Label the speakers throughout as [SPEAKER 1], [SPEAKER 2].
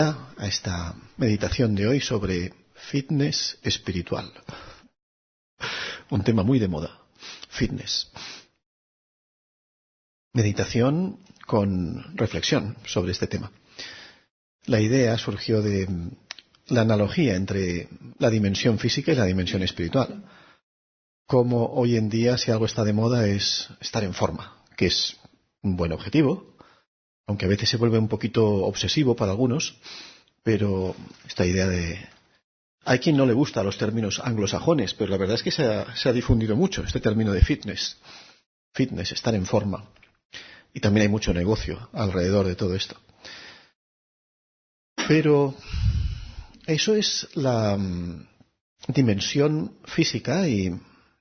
[SPEAKER 1] a esta meditación de hoy sobre fitness espiritual. Un tema muy de moda, fitness. Meditación con reflexión sobre este tema. La idea surgió de la analogía entre la dimensión física y la dimensión espiritual. Como hoy en día, si algo está de moda, es estar en forma, que es un buen objetivo, aunque a veces se vuelve un poquito obsesivo para algunos, pero esta idea de... Hay quien no le gusta los términos anglosajones, pero la verdad es que se ha difundido mucho este término de fitness. Fitness, estar en forma. Y también hay mucho negocio alrededor de todo esto. Pero eso es la dimensión física y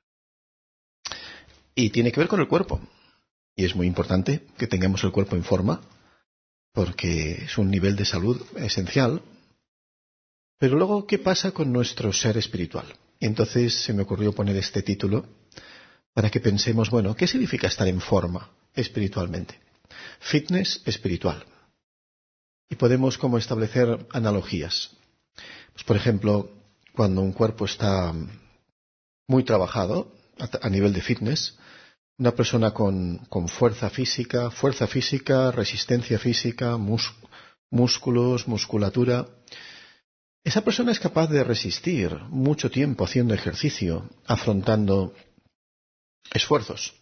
[SPEAKER 1] tiene que ver con el cuerpo. Y es muy importante que tengamos el cuerpo en forma, porque es un nivel de salud esencial. Pero luego, ¿qué pasa con nuestro ser espiritual? Y entonces se me ocurrió poner este título para que pensemos, bueno, ¿qué significa estar en forma espiritualmente? Fitness espiritual. Y podemos como establecer analogías. Pues, por ejemplo, cuando un cuerpo está muy trabajado a nivel de fitness, una persona con fuerza física, resistencia física, músculos, musculatura, esa persona es capaz de resistir mucho tiempo haciendo ejercicio, afrontando esfuerzos.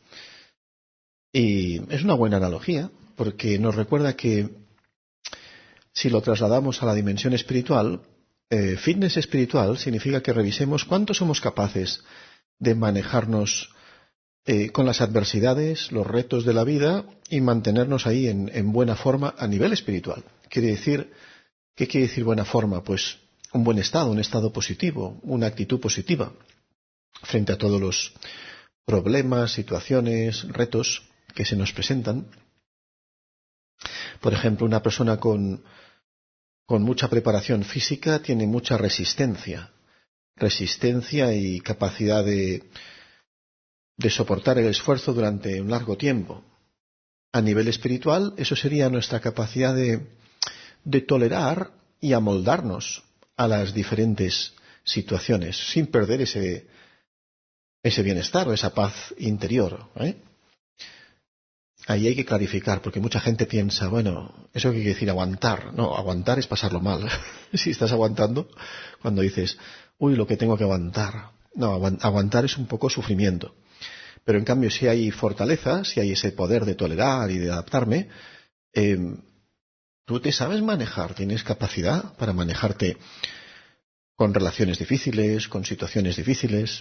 [SPEAKER 1] Y es una buena analogía, porque nos recuerda que si lo trasladamos a la dimensión espiritual, fitness espiritual significa que revisemos cuánto somos capaces de manejarnos con las adversidades, los retos de la vida y mantenernos ahí en buena forma a nivel espiritual. ¿Qué quiere decir buena forma? Pues un buen estado, un estado positivo, una actitud positiva frente a todos los problemas, situaciones, retos que se nos presentan. Por ejemplo, una persona con mucha preparación física tiene mucha resistencia y capacidad de soportar el esfuerzo durante un largo tiempo. A nivel espiritual, eso sería nuestra capacidad de tolerar y amoldarnos a las diferentes situaciones, sin perder ese bienestar o esa paz interior. Ahí hay que clarificar, porque mucha gente piensa, bueno, ¿eso qué quiere decir aguantar? No, aguantar es pasarlo mal. Si estás aguantando, cuando dices, uy, lo que tengo que aguantar. No, aguantar es un poco sufrimiento. Pero en cambio, si hay fortaleza, si hay ese poder de tolerar y de adaptarme, tú te sabes manejar, tienes capacidad para manejarte con relaciones difíciles, con situaciones difíciles.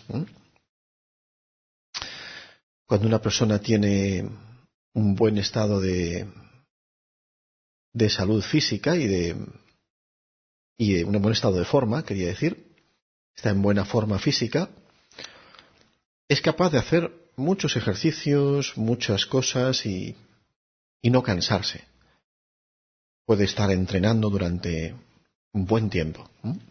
[SPEAKER 1] Cuando una persona tiene un buen estado de salud física y un buen estado de forma, quería decir, está en buena forma física, es capaz de hacer muchos ejercicios, muchas cosas y no cansarse. Puede estar entrenando durante un buen tiempo.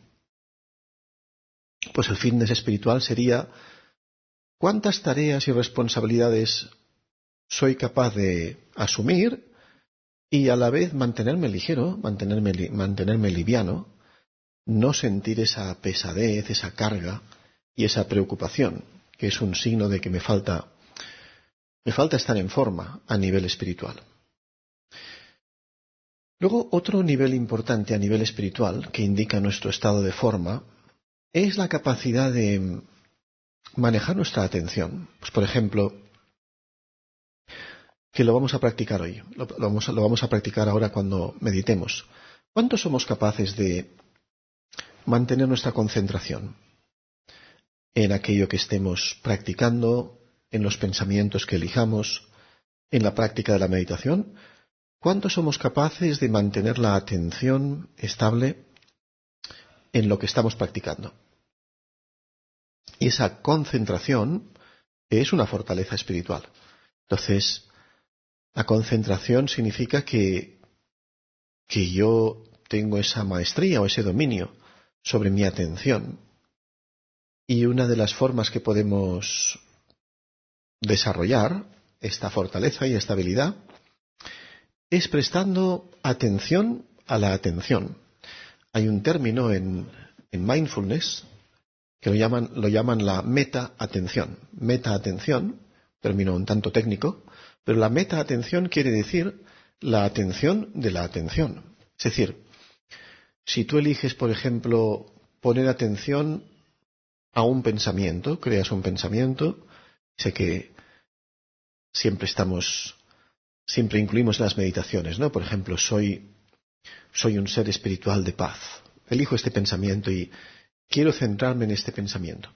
[SPEAKER 1] Pues el fitness espiritual sería cuántas tareas y responsabilidades soy capaz de asumir y a la vez mantenerme ligero, mantenerme liviano, no sentir esa pesadez, esa carga y esa preocupación, que es un signo de que me falta estar en forma a nivel espiritual. Luego, otro nivel importante a nivel espiritual que indica nuestro estado de forma es la capacidad de manejar nuestra atención. Pues, por ejemplo, que lo vamos a practicar hoy, lo vamos a practicar ahora cuando meditemos. ¿Cuánto somos capaces de mantener nuestra concentración en aquello que estemos practicando, en los pensamientos que elijamos, en la práctica de la meditación? ¿Cuánto somos capaces de mantener la atención estable en lo que estamos practicando? Y esa concentración es una fortaleza espiritual. Entonces, la concentración significa que yo tengo esa maestría o ese dominio sobre mi atención. Y una de las formas que podemos desarrollar esta fortaleza y estabilidad es prestando atención a la atención. Hay un término en mindfulness que lo llaman la meta-atención. Meta-atención, término un tanto técnico, pero la meta-atención quiere decir la atención de la atención. Es decir, si tú eliges, por ejemplo, poner atención a un pensamiento, creas un pensamiento, sé que siempre incluimos las meditaciones, ¿no? Por ejemplo, soy un ser espiritual de paz. Elijo este pensamiento y quiero centrarme en este pensamiento.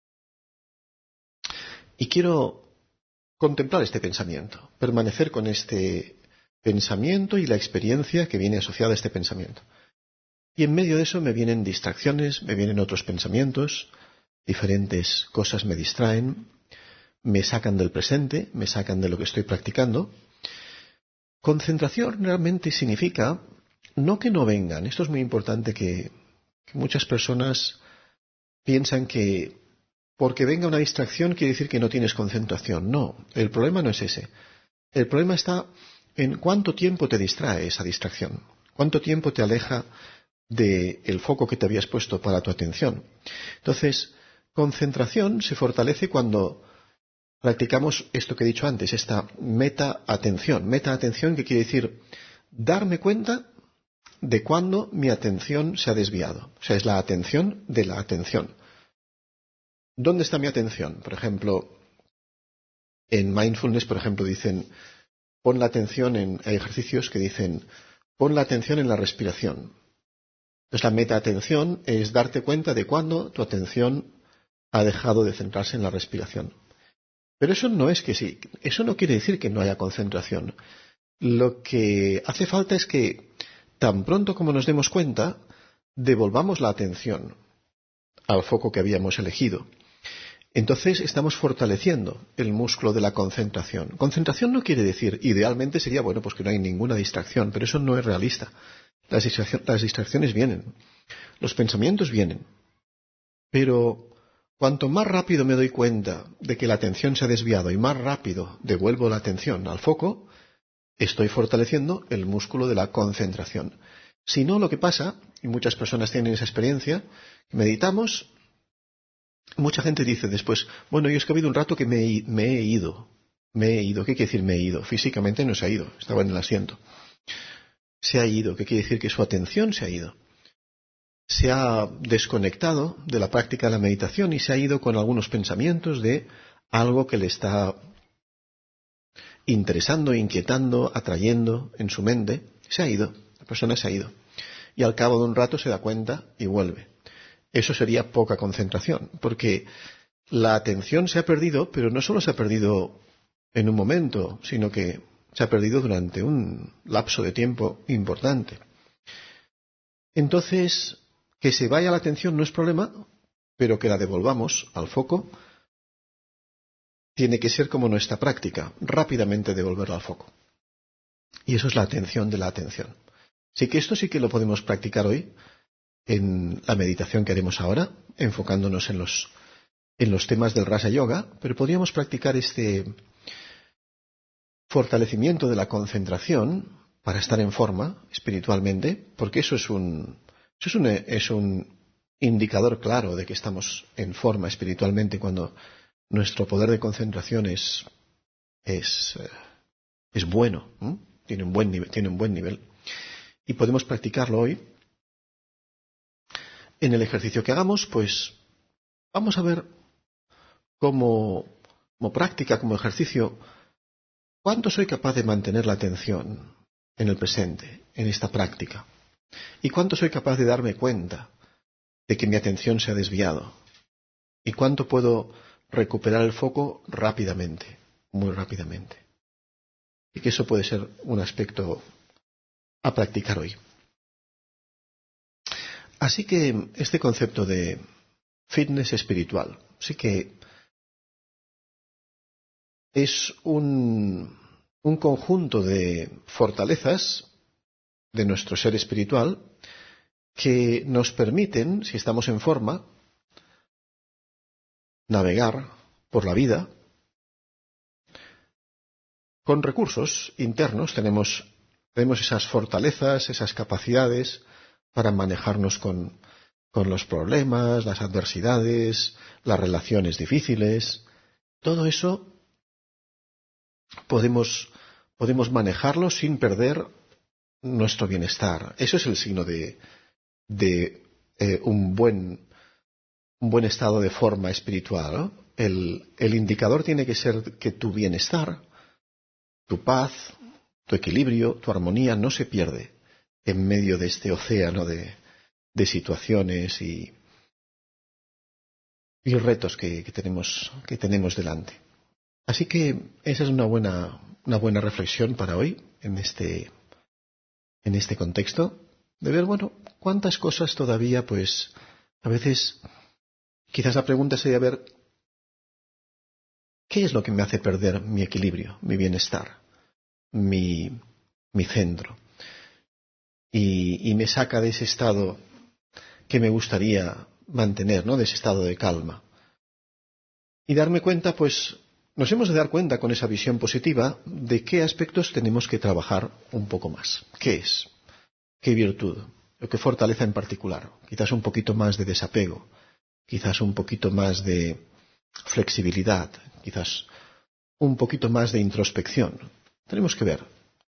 [SPEAKER 1] Y quiero contemplar este pensamiento, permanecer con este pensamiento y la experiencia que viene asociada a este pensamiento. Y en medio de eso me vienen distracciones, me vienen otros pensamientos, diferentes cosas me distraen, me sacan del presente, me sacan de lo que estoy practicando. Concentración realmente significa no que no vengan. Esto es muy importante que muchas personas piensan que porque venga una distracción quiere decir que no tienes concentración. No, el problema no es ese. El problema está en cuánto tiempo te distrae esa distracción, cuánto tiempo te aleja del foco que te habías puesto para tu atención. Entonces, concentración se fortalece cuando practicamos esto que he dicho antes, esta meta-atención. Meta-atención que quiere decir darme cuenta de cuándo mi atención se ha desviado. O sea, es la atención de la atención. ¿Dónde está mi atención? Por ejemplo, en mindfulness, por ejemplo, dicen, pon la atención hay ejercicios que dicen, pon la atención en la respiración. Entonces, la meta-atención es darte cuenta de cuándo tu atención ha dejado de centrarse en la respiración. Pero eso no es que sí, eso no quiere decir que no haya concentración. Lo que hace falta es que tan pronto como nos demos cuenta, devolvamos la atención al foco que habíamos elegido. Entonces estamos fortaleciendo el músculo de la concentración. Concentración no quiere decir, idealmente sería, bueno, pues que no hay ninguna distracción, pero eso no es realista. Las distracciones vienen, los pensamientos vienen, pero cuanto más rápido me doy cuenta de que la atención se ha desviado y más rápido devuelvo la atención al foco, estoy fortaleciendo el músculo de la concentración. Si no, lo que pasa, y muchas personas tienen esa experiencia, meditamos, mucha gente dice después, bueno, yo es que ha habido un rato que me he ido. ¿Qué quiere decir me he ido? Físicamente no se ha ido, estaba en el asiento. Se ha ido, ¿qué quiere decir? Que su atención se ha ido. Se ha desconectado de la práctica de la meditación y se ha ido con algunos pensamientos de algo que le está interesando, inquietando, atrayendo en su mente. Se ha ido, la persona se ha ido. Y al cabo de un rato se da cuenta y vuelve. Eso sería poca concentración, porque la atención se ha perdido, pero no solo se ha perdido en un momento, sino que se ha perdido durante un lapso de tiempo importante. Entonces, que se vaya la atención no es problema, pero que la devolvamos al foco tiene que ser como nuestra práctica, rápidamente devolverla al foco. Y eso es la atención de la atención. Así que esto sí que lo podemos practicar hoy en la meditación que haremos ahora, enfocándonos en los temas del Rasa Yoga, pero podríamos practicar este fortalecimiento de la concentración para estar en forma espiritualmente, porque eso es un indicador claro de que estamos en forma espiritualmente cuando nuestro poder de concentración es bueno, ¿eh? Tiene un buen nivel. Y podemos practicarlo hoy. En el ejercicio que hagamos, pues vamos a ver como práctica, como ejercicio, cuánto soy capaz de mantener la atención en el presente, en esta práctica. Y cuánto soy capaz de darme cuenta de que mi atención se ha desviado. Y cuánto puedo recuperar el foco rápidamente, muy rápidamente. Y que eso puede ser un aspecto a practicar hoy. Así que este concepto de fitness espiritual, sí que es un conjunto de fortalezas de nuestro ser espiritual que nos permiten, si estamos en forma, navegar por la vida con recursos internos. Tenemos esas fortalezas, esas capacidades para manejarnos con los problemas, las adversidades, las relaciones difíciles. Todo eso podemos manejarlo sin perder nuestro bienestar. Eso es el signo de un buen estado de forma espiritual, ¿no? El indicador tiene que ser que tu bienestar, tu paz, tu equilibrio, tu armonía no se pierde en medio de este océano de situaciones y retos que tenemos delante. Así que esa es una buena reflexión para hoy en este contexto, de ver, bueno, cuántas cosas todavía, pues, a veces, quizás la pregunta sería ver, ¿qué es lo que me hace perder mi equilibrio, mi bienestar, mi centro? Y me saca de ese estado que me gustaría mantener, ¿no? De ese estado de calma. Y darme cuenta, pues, nos hemos de dar cuenta con esa visión positiva de qué aspectos tenemos que trabajar un poco más. ¿Qué es? ¿Qué virtud? ¿O qué fortaleza en particular? Quizás un poquito más de desapego, quizás un poquito más de flexibilidad, quizás un poquito más de introspección. Tenemos que ver.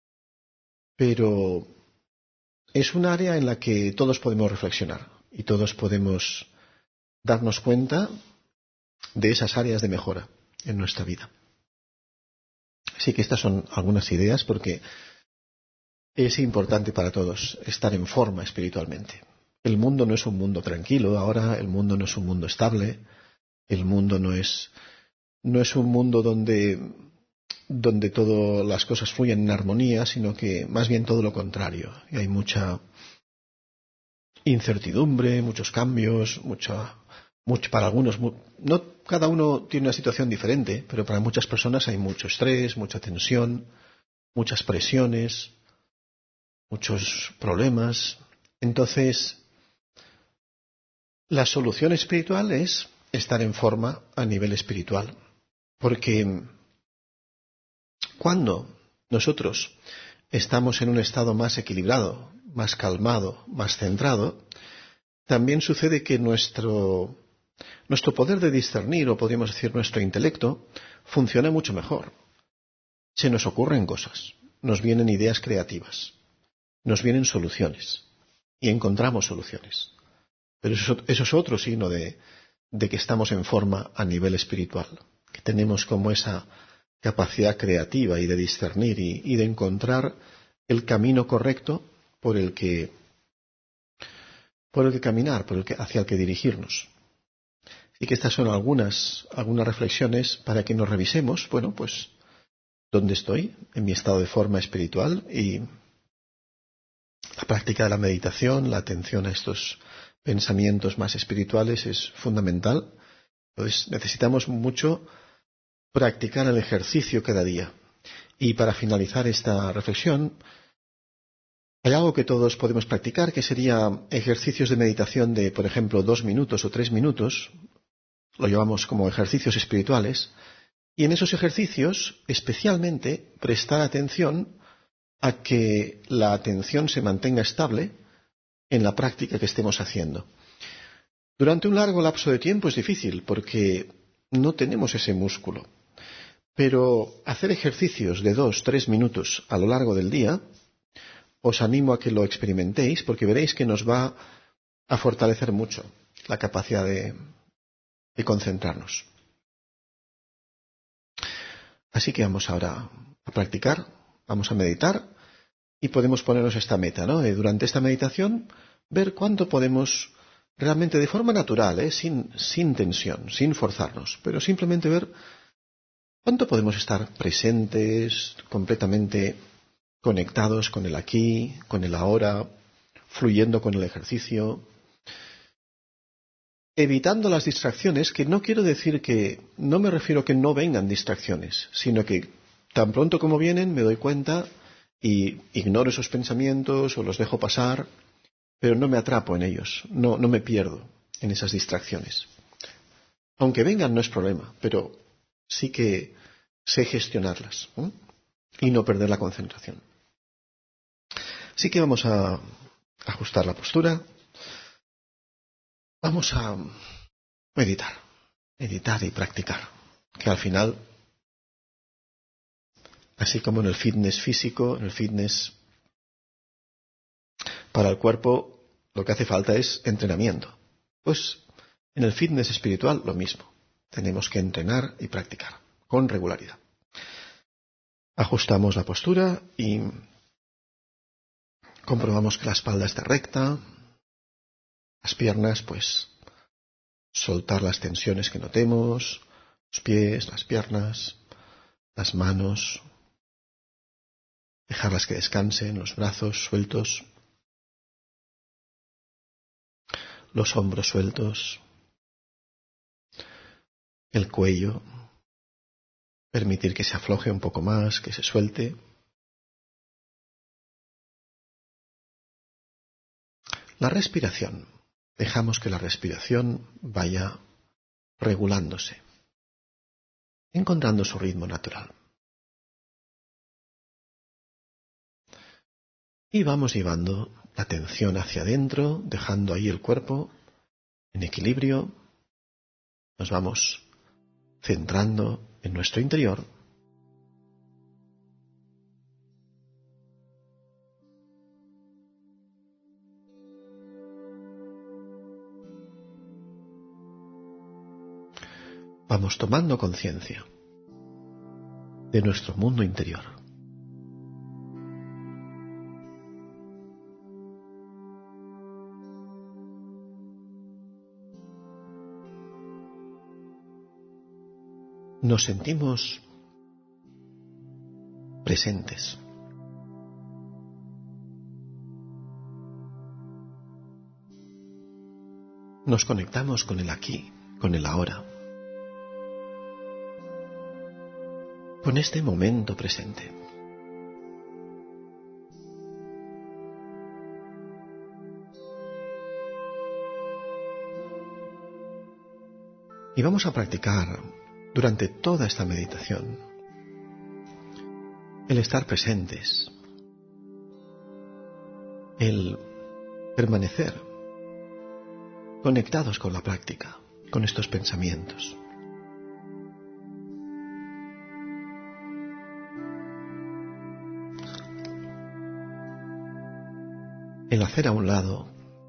[SPEAKER 1] Pero es un área en la que todos podemos reflexionar y todos podemos darnos cuenta de esas áreas de mejora en nuestra vida. Así que estas son algunas ideas porque es importante para todos estar en forma espiritualmente. El mundo no es un mundo tranquilo ahora, el mundo no es un mundo estable, el mundo no es un mundo donde todas las cosas fluyen en armonía, sino que más bien todo lo contrario. Y hay mucha incertidumbre, muchos cambios, para algunos, no cada uno tiene una situación diferente, pero para muchas personas hay mucho estrés, mucha tensión, muchas presiones, muchos problemas. Entonces, la solución espiritual es estar en forma a nivel espiritual. Porque cuando nosotros estamos en un estado más equilibrado, más calmado, más centrado, también sucede que nuestro poder de discernir, o podríamos decir nuestro intelecto, funciona mucho mejor. Se nos ocurren cosas, nos vienen ideas creativas, nos vienen soluciones y encontramos soluciones. Pero eso es otro signo de que estamos en forma a nivel espiritual, que tenemos como esa capacidad creativa y de discernir y de encontrar el camino correcto por el que caminar, hacia el que dirigirnos. Y que estas son algunas reflexiones para que nos revisemos, bueno, pues, dónde estoy en mi estado de forma espiritual, y la práctica de la meditación, la atención a estos pensamientos más espirituales es fundamental. Entonces necesitamos mucho practicar el ejercicio cada día. Y para finalizar esta reflexión, hay algo que todos podemos practicar, que sería ejercicios de meditación de, por ejemplo, 2 minutos o 3 minutos. Lo llamamos como ejercicios espirituales. Y en esos ejercicios, especialmente, prestar atención a que la atención se mantenga estable en la práctica que estemos haciendo. Durante un largo lapso de tiempo es difícil porque no tenemos ese músculo. Pero hacer ejercicios de 2-3 minutos a lo largo del día, os animo a que lo experimentéis porque veréis que nos va a fortalecer mucho la capacidad de concentrarnos. Así que vamos ahora a practicar, vamos a meditar y podemos ponernos esta meta, ¿no? Durante esta meditación, ver cuánto podemos realmente de forma natural, sin tensión, sin forzarnos, pero simplemente ver cuánto podemos estar presentes, completamente conectados con el aquí, con el ahora, fluyendo con el ejercicio, evitando las distracciones, que no quiero decir que, no me refiero a que no vengan distracciones, sino que tan pronto como vienen me doy cuenta y ignoro esos pensamientos o los dejo pasar, pero no me atrapo en ellos, no me pierdo en esas distracciones. Aunque vengan no es problema, pero sí que sé gestionarlas, y no perder la concentración. Así que vamos a ajustar la postura, vamos a meditar y practicar, que al final, así como en el fitness físico, en el fitness para el cuerpo, lo que hace falta es entrenamiento. Pues en el fitness espiritual lo mismo. Tenemos que entrenar y practicar con regularidad. Ajustamos la postura y comprobamos que la espalda esté recta. Las piernas, pues, soltar las tensiones que notemos, los pies, las piernas, las manos, dejarlas que descansen, los brazos sueltos, los hombros sueltos, el cuello, permitir que se afloje un poco más, que se suelte. La respiración. Dejamos que la respiración vaya regulándose, encontrando su ritmo natural. Y vamos llevando la atención hacia adentro, dejando ahí el cuerpo en equilibrio. Nos vamos centrando en nuestro interior. Vamos tomando conciencia de nuestro mundo interior. Nos sentimos presentes. Nos conectamos con el aquí, con el ahora, con este momento presente. Y vamos a practicar durante toda esta meditación el estar presentes, el permanecer conectados con la práctica, con estos pensamientos. El hacer a un lado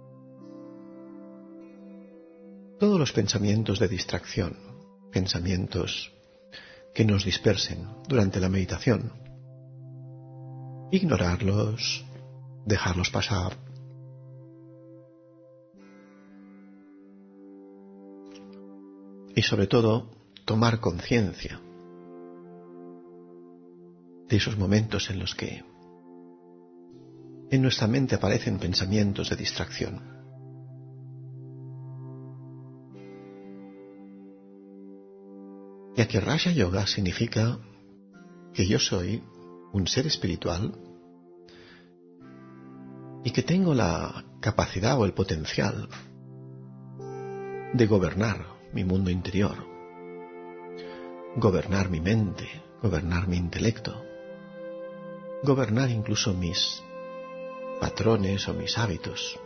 [SPEAKER 1] todos los pensamientos de distracción, pensamientos que nos dispersen durante la meditación, ignorarlos, dejarlos pasar. Y sobre todo, tomar conciencia de esos momentos en los que en nuestra mente aparecen pensamientos de distracción. Ya que Raja Yoga significa que yo soy un ser espiritual y que tengo la capacidad o el potencial de gobernar mi mundo interior, gobernar mi mente, gobernar mi intelecto, gobernar incluso mis patrones o mis hábitos.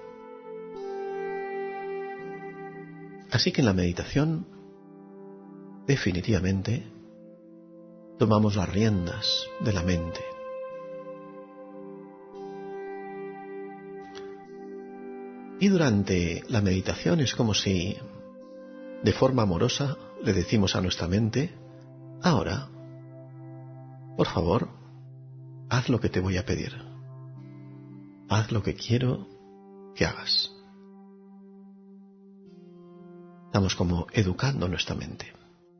[SPEAKER 1] Así que en la meditación, definitivamente, tomamos las riendas de la mente. Y durante la meditación es como si, de forma amorosa, le decimos a nuestra mente: ahora, por favor, haz lo que te voy a pedir. Haz lo que quiero que hagas. Estamos como educando a nuestra mente,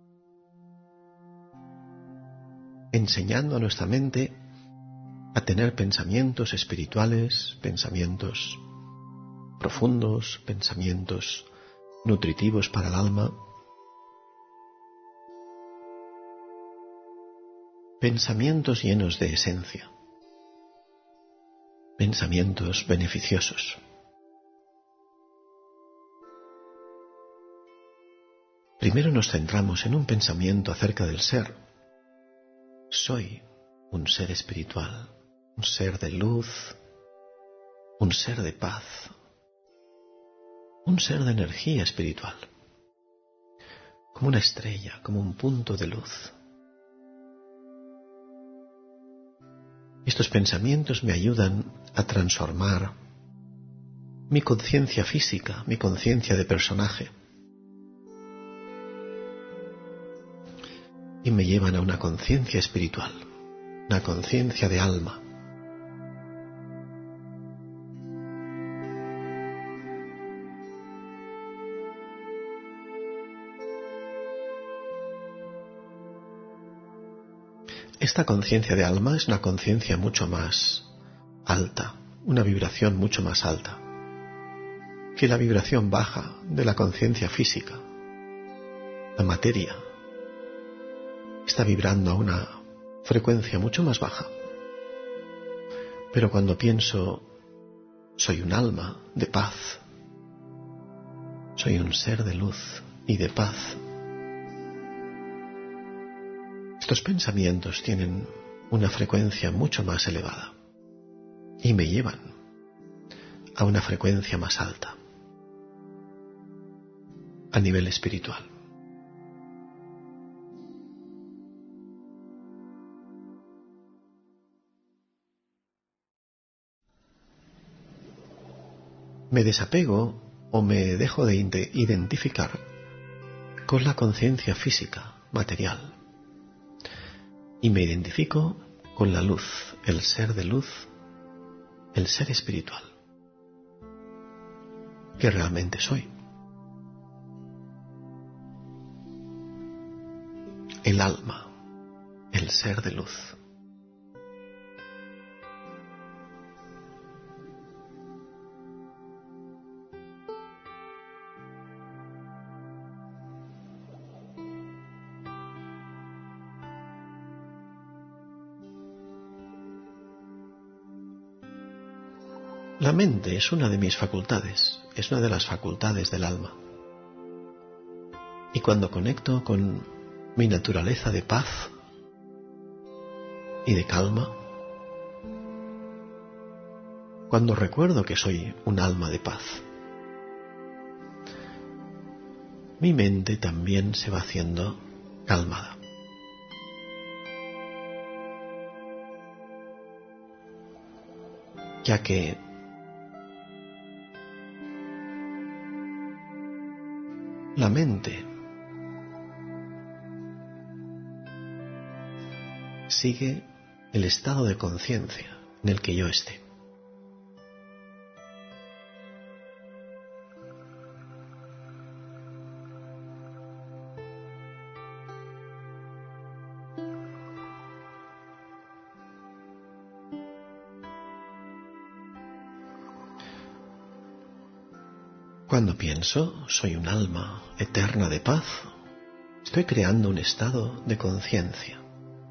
[SPEAKER 1] enseñando a nuestra mente a tener pensamientos espirituales, pensamientos profundos, pensamientos nutritivos para el alma, pensamientos llenos de esencia, pensamientos beneficiosos. Primero nos centramos en un pensamiento acerca del ser. Soy un ser espiritual, un ser de luz, un ser de paz, un ser de energía espiritual, como una estrella, como un punto de luz. Estos pensamientos me ayudan a transformar mi conciencia física, mi conciencia de personaje, y me llevan a una conciencia espiritual, una conciencia de alma. Esta conciencia de alma es una conciencia mucho más alta, una vibración mucho más alta que la vibración baja de la conciencia física. La materia está vibrando a una frecuencia mucho más baja. Pero cuando pienso, soy un alma de paz, soy un ser de luz y de paz, estos pensamientos tienen una frecuencia mucho más elevada y me llevan a una frecuencia más alta, a nivel espiritual. Me desapego o me dejo de identificar con la conciencia física, material, y me identifico con la luz, el ser de luz, el ser espiritual, que realmente soy. El alma, el ser de luz. La mente es una de mis facultades, es una de las facultades del alma. Y cuando conecto con mi naturaleza de paz y de calma, cuando recuerdo que soy un alma de paz, mi mente también se va haciendo calmada. Ya que la mente sigue el estado de conciencia en el que yo esté. Cuando pienso, soy un alma eterna de paz, estoy creando un estado de conciencia.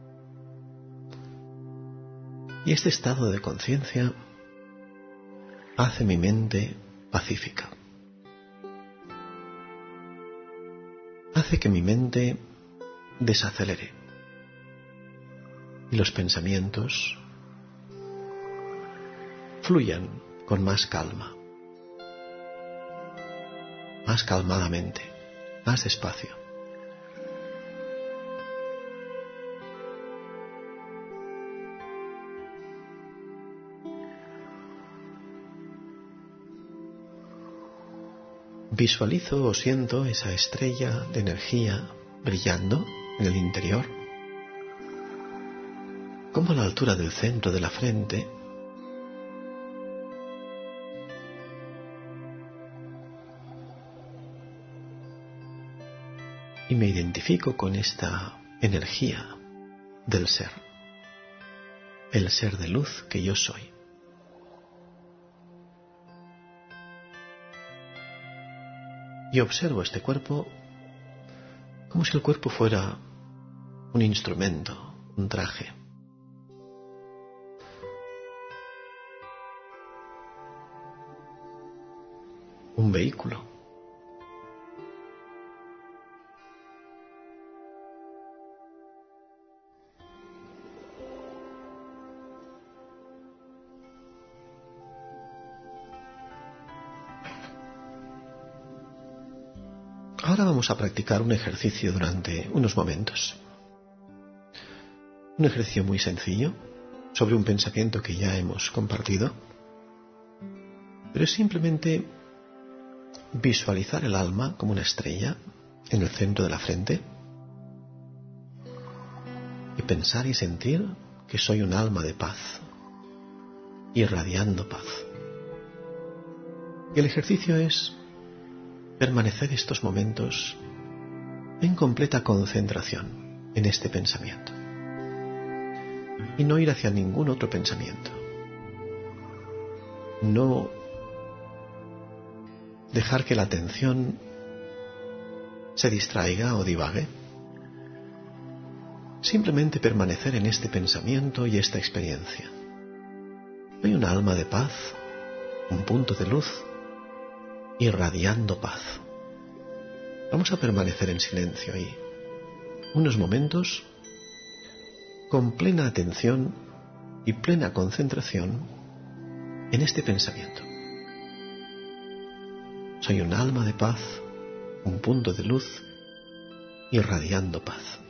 [SPEAKER 1] Y este estado de conciencia hace mi mente pacífica. Hace que mi mente desacelere y los pensamientos fluyan con más calma, más calmadamente, más despacio. Visualizo o siento esa estrella de energía brillando en el interior, como a la altura del centro de la frente, y me identifico con esta energía del ser, el ser de luz que yo soy. Y observo este cuerpo como si el cuerpo fuera un instrumento, un traje. Un vehículo. Ahora vamos a practicar un ejercicio durante unos momentos. Un ejercicio muy sencillo, sobre un pensamiento que ya hemos compartido, pero es simplemente visualizar el alma como una estrella en el centro de la frente y pensar y sentir que soy un alma de paz, irradiando paz. Y el ejercicio es permanecer estos momentos en completa concentración en este pensamiento y no ir hacia ningún otro pensamiento. No dejar que la atención se distraiga o divague. Simplemente permanecer en este pensamiento y esta experiencia. Hay un alma de paz, un punto de luz, irradiando paz. Vamos a permanecer en silencio ahí unos momentos con plena atención y plena concentración en este pensamiento. Soy un alma de paz, un punto de luz, irradiando paz.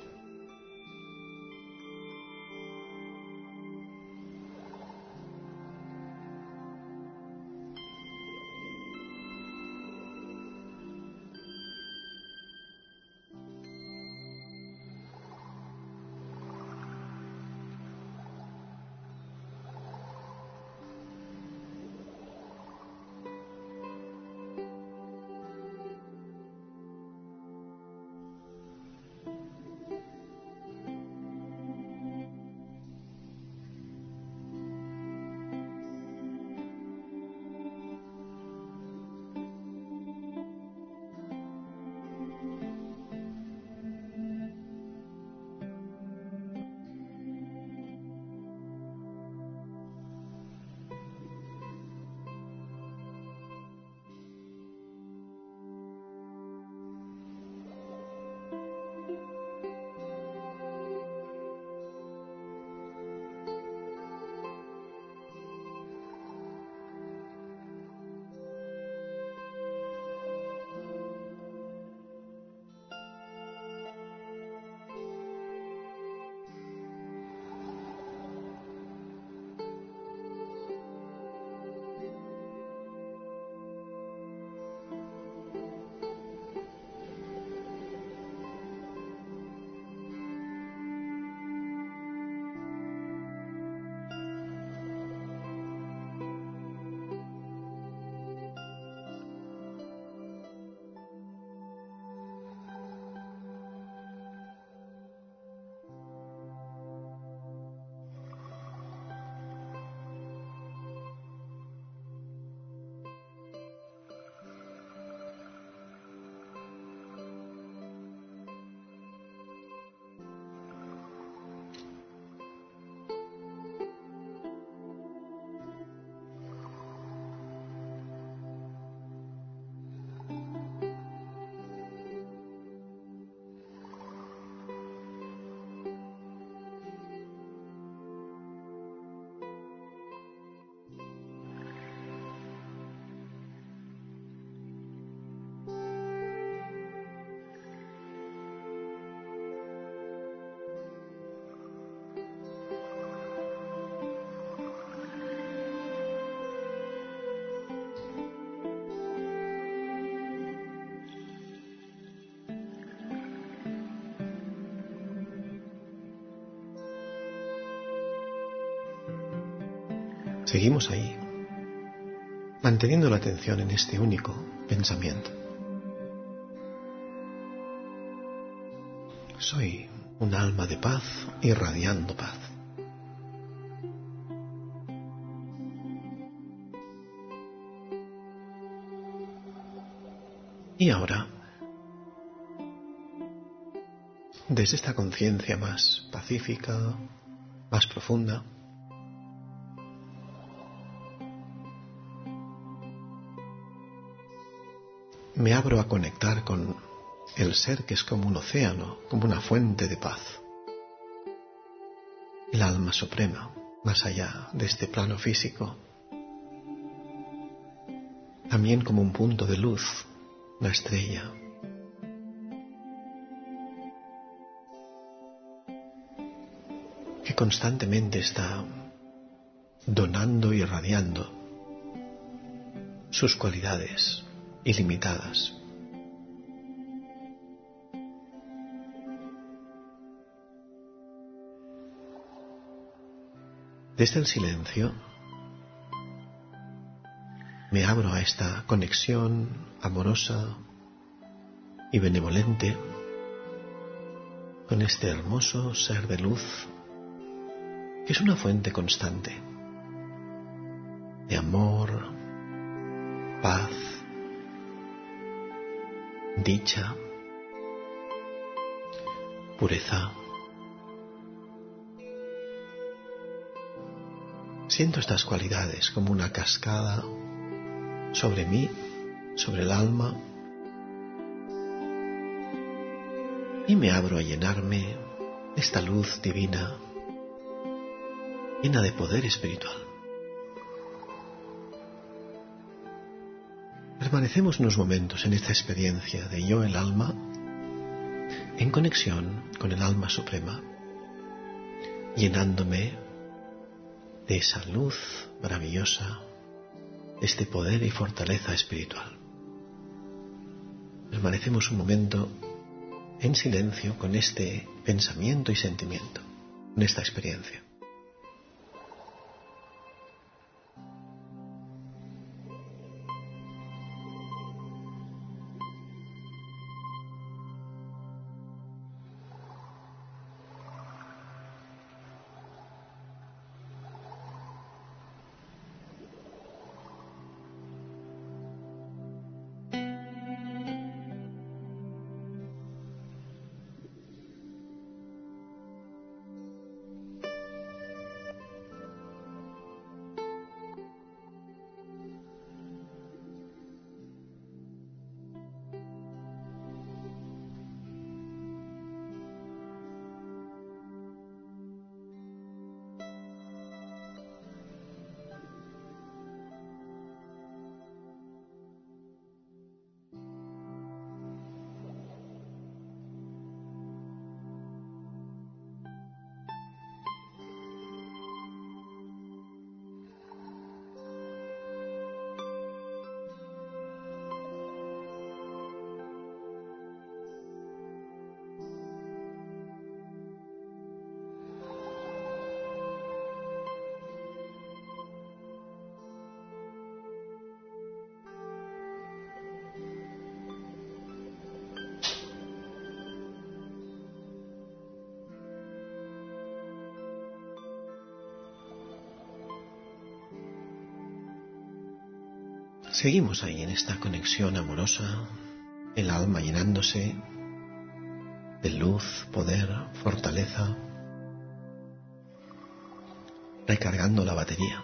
[SPEAKER 1] Seguimos ahí, manteniendo la atención en este único pensamiento. Soy un alma de paz irradiando paz. Y ahora, desde esta conciencia más pacífica, más profunda, me abro a conectar con el ser que es como un océano, como una fuente de paz. El alma suprema, más allá de este plano físico. También como un punto de luz, una estrella, constantemente está donando y irradiando sus cualidades ilimitadas. Desde el silencio me abro a esta conexión amorosa y benevolente con este hermoso ser de luz que es una fuente constante de amor, paz, dicha, pureza. Siento estas cualidades como una cascada sobre mí, sobre el alma, y me abro a llenarme de esta luz divina, llena de poder espiritual. Permanecemos unos momentos en esta experiencia de yo, el alma, en conexión con el alma suprema, llenándome de esa luz maravillosa, de este poder y fortaleza espiritual. Permanecemos un momento en silencio con este pensamiento y sentimiento, con esta experiencia. Seguimos ahí en esta conexión amorosa, el alma llenándose de luz, poder, fortaleza, recargando la batería.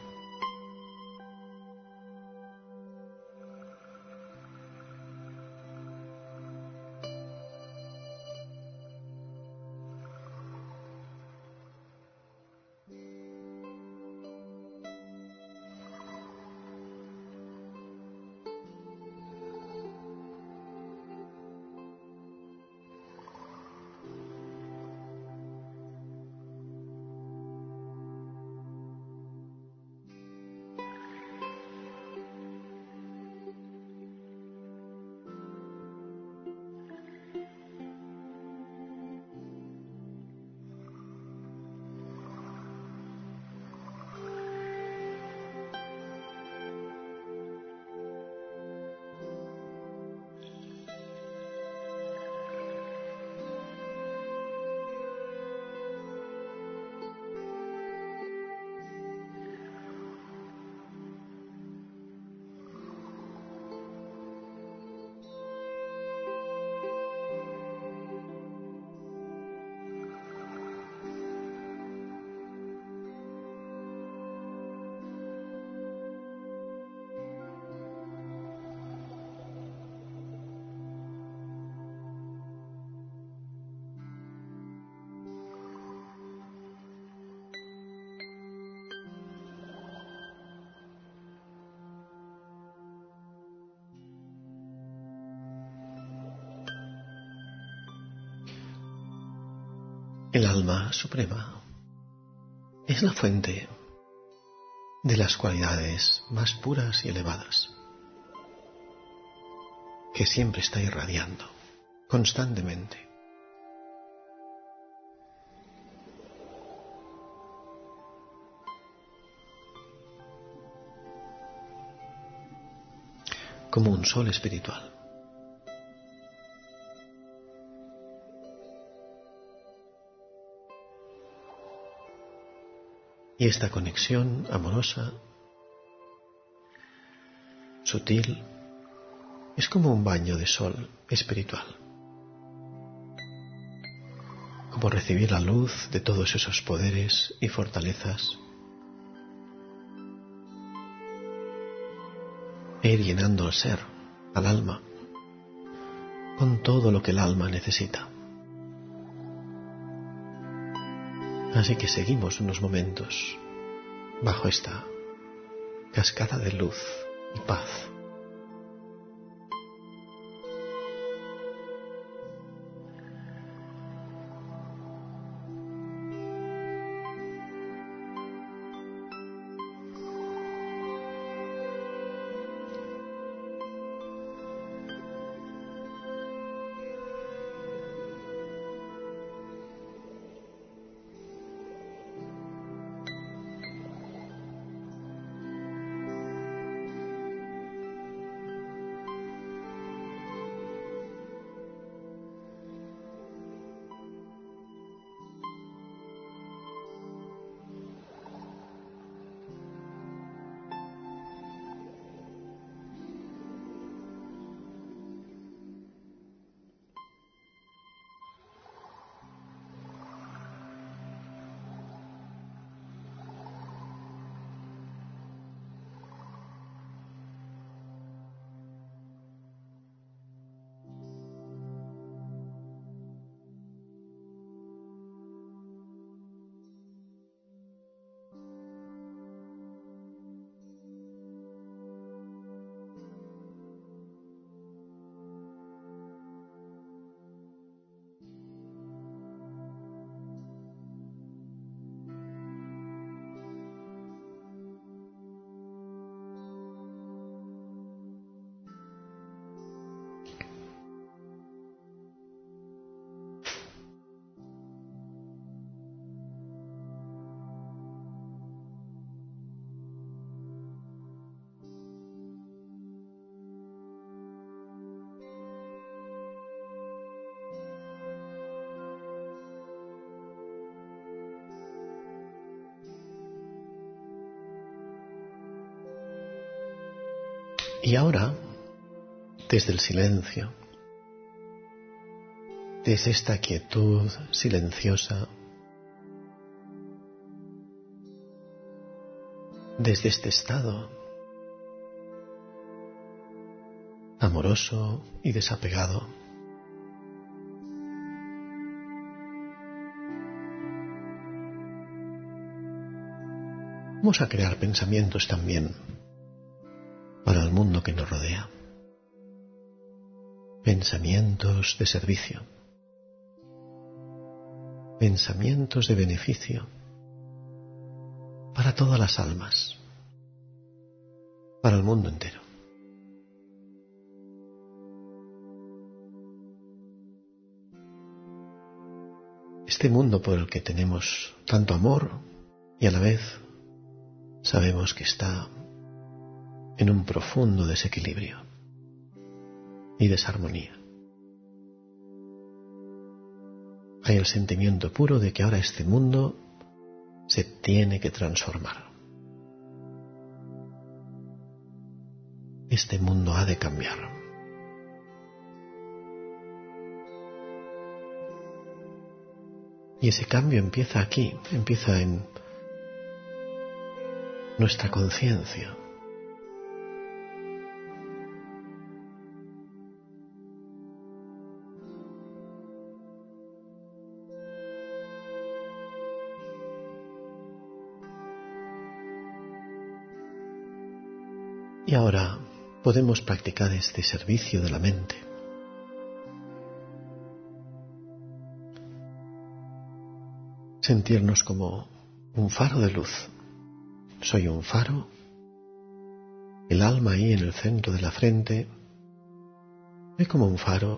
[SPEAKER 1] El alma suprema es la fuente de las cualidades más puras y elevadas, que siempre está irradiando constantemente. Como un sol espiritual. Y esta conexión amorosa, sutil, es como un baño de sol espiritual. Como recibir la luz de todos esos poderes y fortalezas e ir llenando al ser, al alma, con todo lo que el alma necesita. Así que seguimos unos momentos bajo esta cascada de luz y paz. Y ahora, desde el silencio, desde esta quietud silenciosa, desde este estado amoroso y desapegado, vamos a crear pensamientos también para el mundo que nos rodea. Pensamientos de servicio, pensamientos de beneficio para todas las almas, para el mundo entero. Este mundo por el que tenemos tanto amor y a la vez sabemos que está en un profundo desequilibrio y desarmonía. Hay el sentimiento puro de que ahora este mundo se tiene que transformar. Este mundo ha de cambiar. Y ese cambio empieza aquí, empieza en nuestra conciencia. Y ahora podemos practicar este servicio de la mente. Sentirnos como un faro de luz. Soy un faro, el alma ahí en el centro de la frente, es como un faro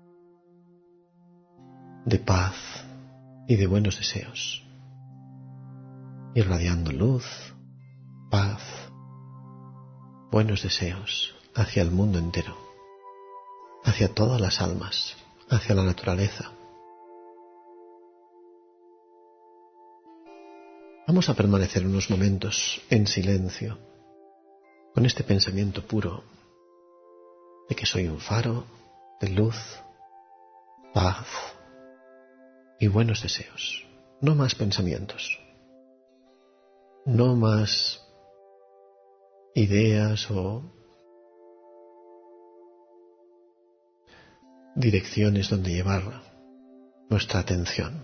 [SPEAKER 1] de paz y de buenos deseos, irradiando luz, paz, buenos deseos hacia el mundo entero, hacia todas las almas, hacia la naturaleza. Vamos a permanecer unos momentos en silencio, con este pensamiento puro de que soy un faro de luz, paz y buenos deseos. No más pensamientos, no más ideas o direcciones donde llevar nuestra atención.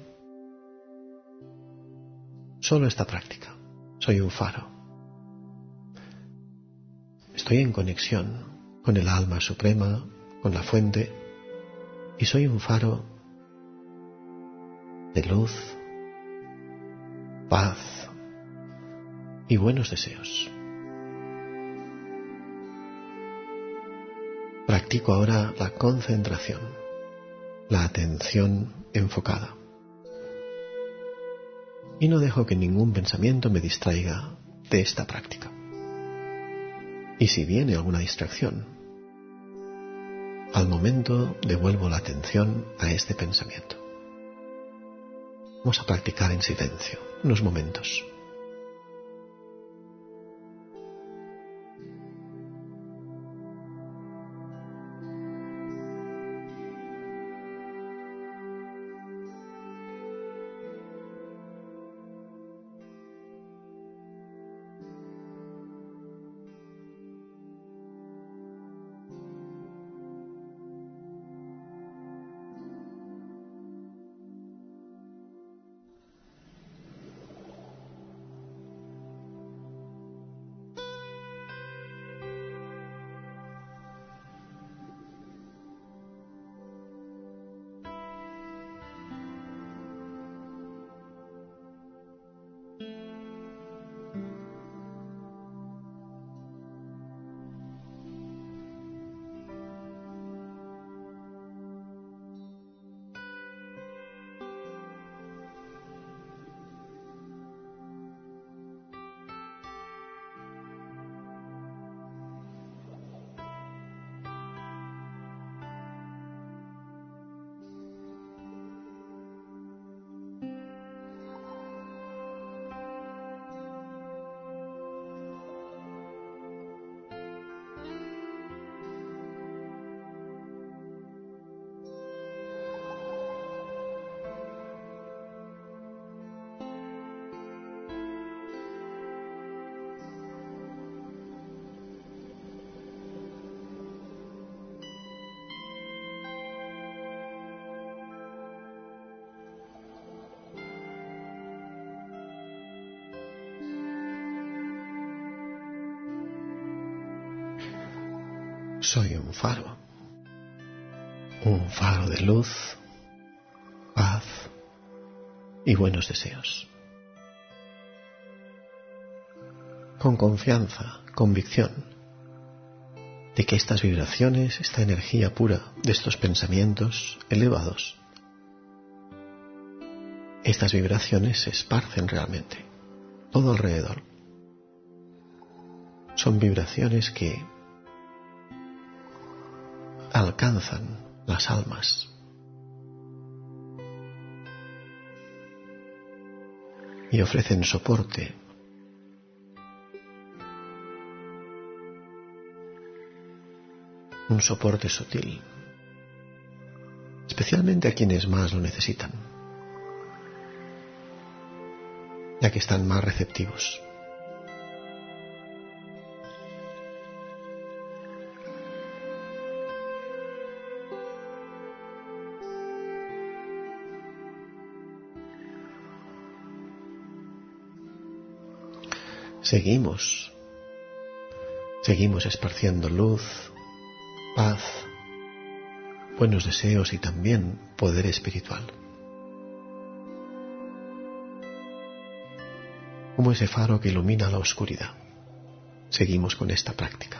[SPEAKER 1] Solo esta práctica. Soy un faro. Estoy en conexión con el alma suprema, con la fuente, y soy un faro de luz, paz y buenos deseos. Practico ahora la concentración, la atención enfocada. Y no dejo que ningún pensamiento me distraiga de esta práctica. Y si viene alguna distracción, al momento devuelvo la atención a este pensamiento. Vamos a practicar en silencio unos momentos. Soy un faro de luz, paz y buenos deseos. Con confianza, convicción de que estas vibraciones, esta energía pura de estos pensamientos elevados, estas vibraciones se esparcen realmente todo alrededor. Son vibraciones que alcanzan las almas y ofrecen soporte, un soporte sutil, especialmente a quienes más lo necesitan, ya que están más receptivos. Seguimos esparciendo luz, paz, buenos deseos y también poder espiritual. como ese faro que ilumina la oscuridad. Seguimos con esta práctica.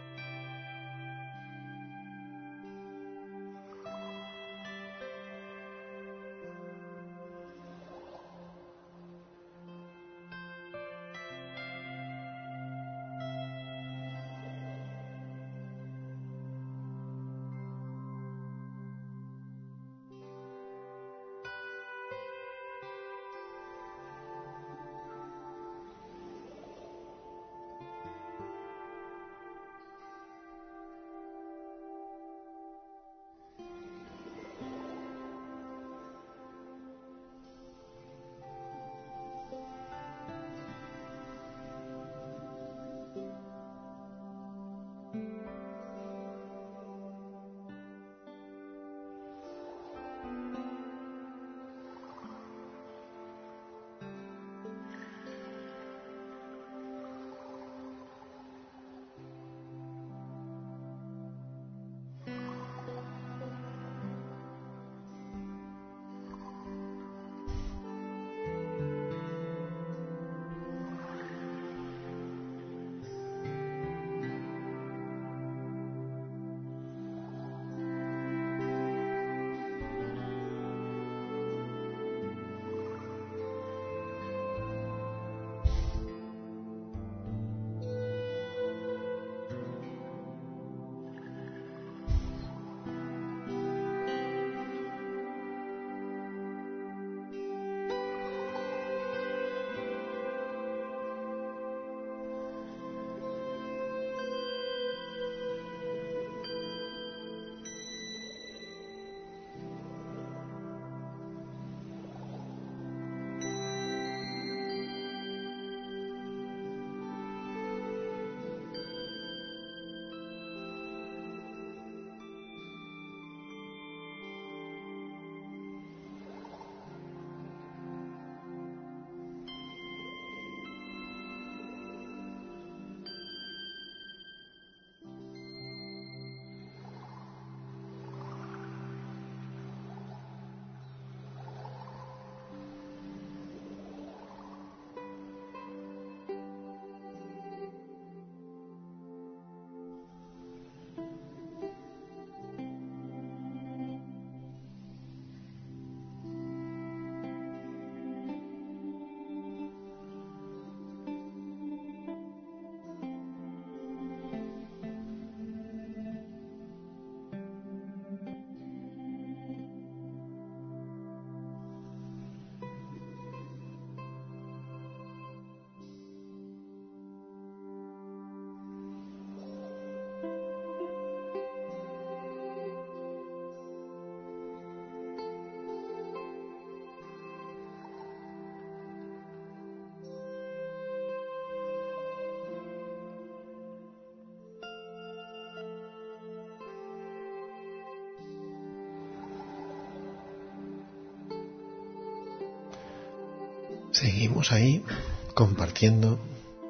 [SPEAKER 1] Seguimos ahí compartiendo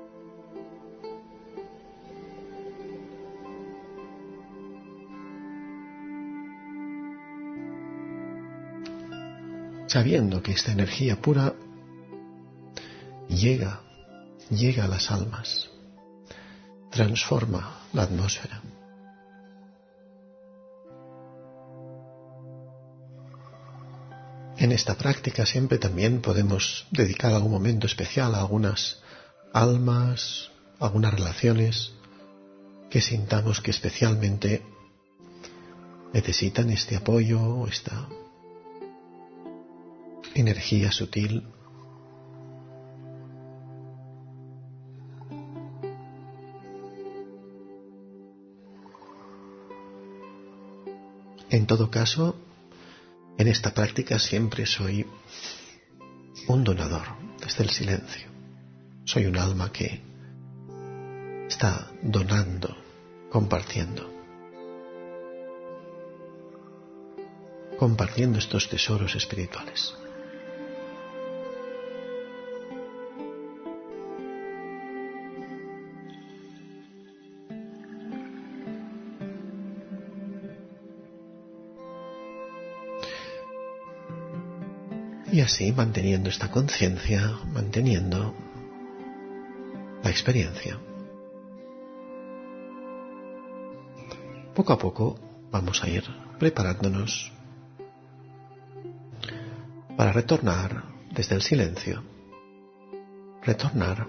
[SPEAKER 1] sabiendo que esta energía pura llega a las almas, transforma la atmósfera. En esta práctica siempre también podemos dedicar algún momento especial a algunas almas, algunas relaciones que sintamos que especialmente necesitan este apoyo, esta energía sutil. En todo caso, en esta práctica siempre soy un donador desde el silencio. Soy un alma que está donando, compartiendo estos tesoros espirituales. Y así, manteniendo esta conciencia, manteniendo la experiencia. Poco a poco vamos a ir preparándonos para retornar desde el silencio, retornar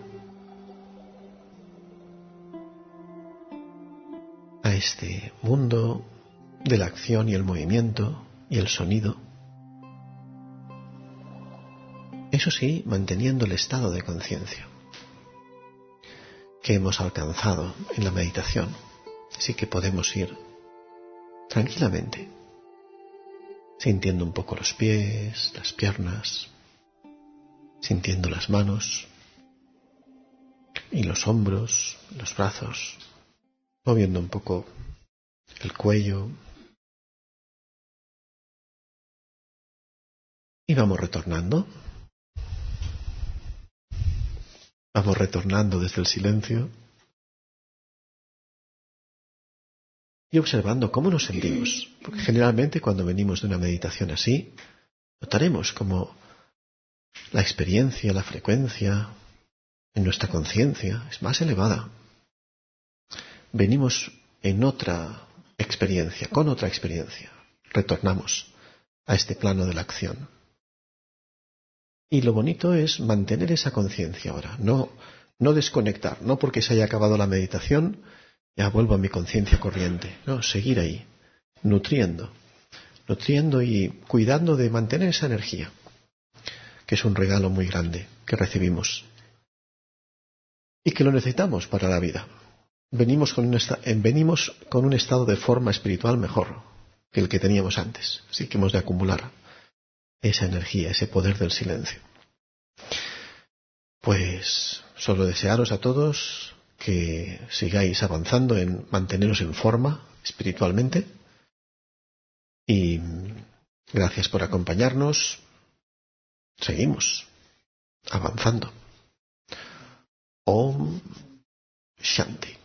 [SPEAKER 1] a este mundo de la acción y el movimiento y el sonido. Eso sí, manteniendo el estado de conciencia que hemos alcanzado en la meditación. Así que podemos ir tranquilamente, sintiendo un poco los pies, las piernas, sintiendo las manos y los hombros, los brazos, moviendo un poco el cuello. Y vamos retornando. Vamos retornando desde el silencio y observando cómo nos sentimos. Porque generalmente cuando venimos de una meditación así, notaremos cómo la experiencia, la frecuencia en nuestra conciencia es más elevada. Venimos en otra experiencia, con otra experiencia. Retornamos a este plano de la acción. Y lo bonito es mantener esa conciencia ahora, no desconectar, no porque se haya acabado la meditación, ya vuelvo a mi conciencia corriente. No, seguir ahí, nutriendo y cuidando de mantener esa energía, que es un regalo muy grande que recibimos y que lo necesitamos para la vida. Venimos con un estado de forma espiritual mejor que el que teníamos antes, así que hemos de acumular esa energía, ese poder del silencio. Pues solo desearos a todos que sigáis avanzando en manteneros en forma espiritualmente y gracias por acompañarnos. Seguimos avanzando. Om Shanti.